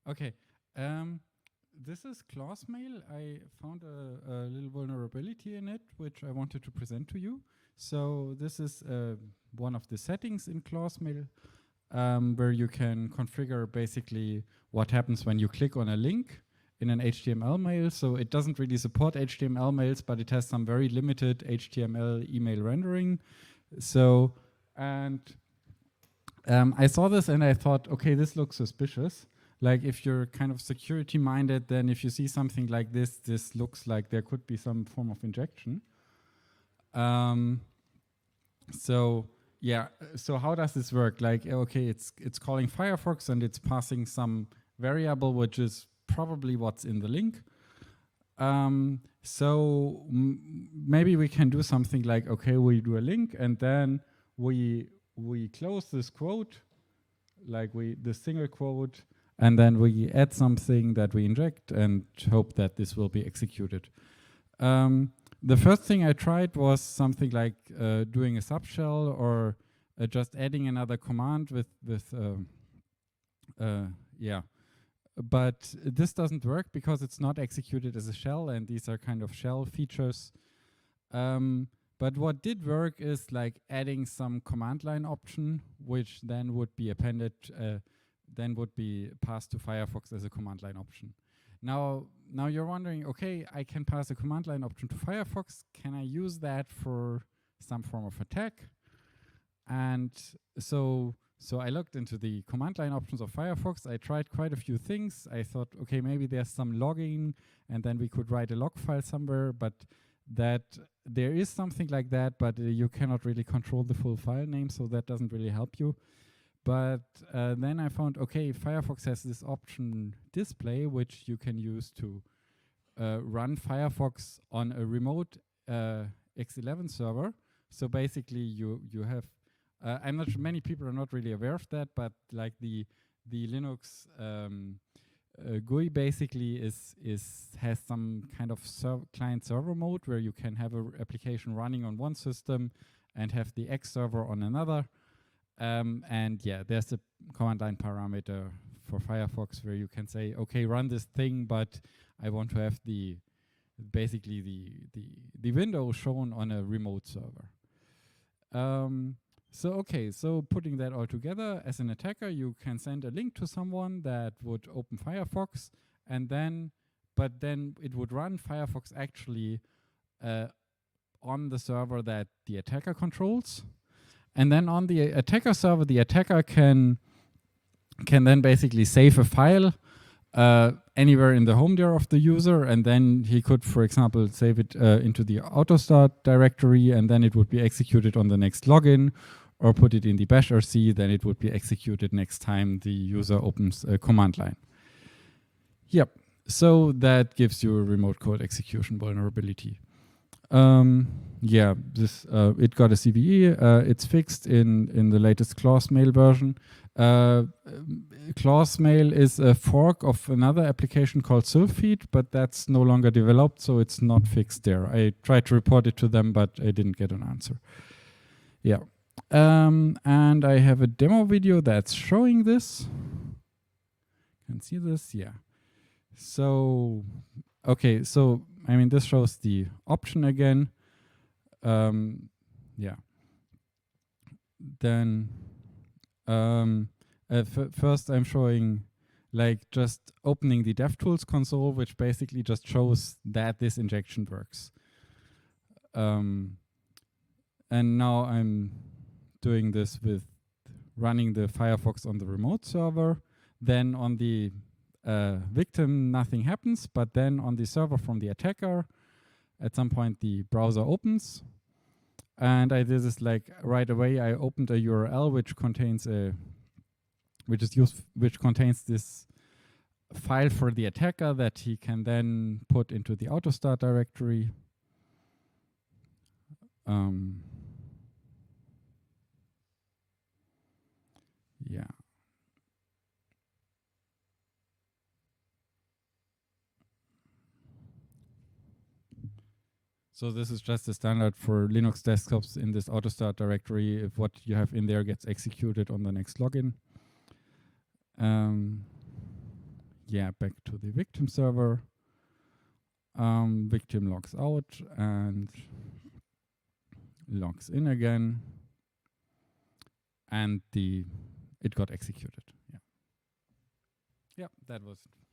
Okay. Um, this is Clausmail. I found a little vulnerability in it, which I wanted to present to you. So this is one of the settings in Clausmail, where you can configure basically what happens when you click on a link in an HTML mail. So it doesn't really support HTML mails, but it has some very limited HTML email rendering. So, and I saw this and I thought, okay, this looks suspicious. Like if you're kind of security minded, then if you see something like this looks like there could be some form of injection. So yeah, so how does this work? Like, okay, it's calling Firefox and it's passing some variable, which is probably what's in the link. So maybe we can do something like, okay, we do a link and then we close this quote, like the single quote, and then we add something that we inject and hope that this will be executed. The first thing I tried was something like doing a subshell or just adding another command with yeah. But this doesn't work because it's not executed as a shell, and these are kind of shell features. But what did work is like adding some command line option, which then would be appended, then would be passed to Firefox as a command line option. Now you're wondering, okay, I can pass a command line option to Firefox. Can I use that for some form of attack? And so I looked into the command line options of Firefox. I tried quite a few things. I thought, okay, maybe there's some logging, and then we could write a log file somewhere, but that there is something like that, but you cannot really control the full file name, so that doesn't really help you. But then I found, okay, Firefox has this option display, which you can use to run Firefox on a remote X11 server. So basically, you have I'm not sure, many people are not really aware of that, but like the Linux GUI basically has some kind of client server mode where you can have an application running on one system and have the X server on another. And yeah, there's a command line parameter for Firefox where you can say, okay, run this thing, but I want to have basically the window shown on a remote server. So putting that all together, as an attacker, you can send a link to someone that would open Firefox, and but then it would run Firefox actually on the server that the attacker controls. And then on the attacker server, the attacker can then basically save a file anywhere in the home dir of the user, and then he could, for example, save it into the AutoStart directory, and then it would be executed on the next login, or put it in the bash RC, then it would be executed next time the user opens a command line. Yep, so that gives you a remote code execution vulnerability. Yeah, this it got a CVE. It's fixed in the latest Clausmail version. Clausmail is a fork of another application called Sylpheed, but that's no longer developed, so it's not fixed there. I tried to report it to them, but I didn't get an answer. Yeah. And I have a demo video that's showing this. Can see this? Yeah. So, okay, so I mean, this shows the option again. Yeah. Then first I'm showing like just opening the DevTools console, which basically just shows that this injection works. And now I'm doing this with running the Firefox on the remote server. Then on the victim, nothing happens, but then on the server from the attacker, at some point the browser opens. And I did this like right away. I opened a URL which contains which contains this file for the attacker that he can then put into the AutoStart directory. Yeah. So this is just the standard for Linux desktops in this AutoStart directory. If what you have in there gets executed on the next login. back to the victim server. Victim logs out and logs in again, and it got executed. Yeah, that was it.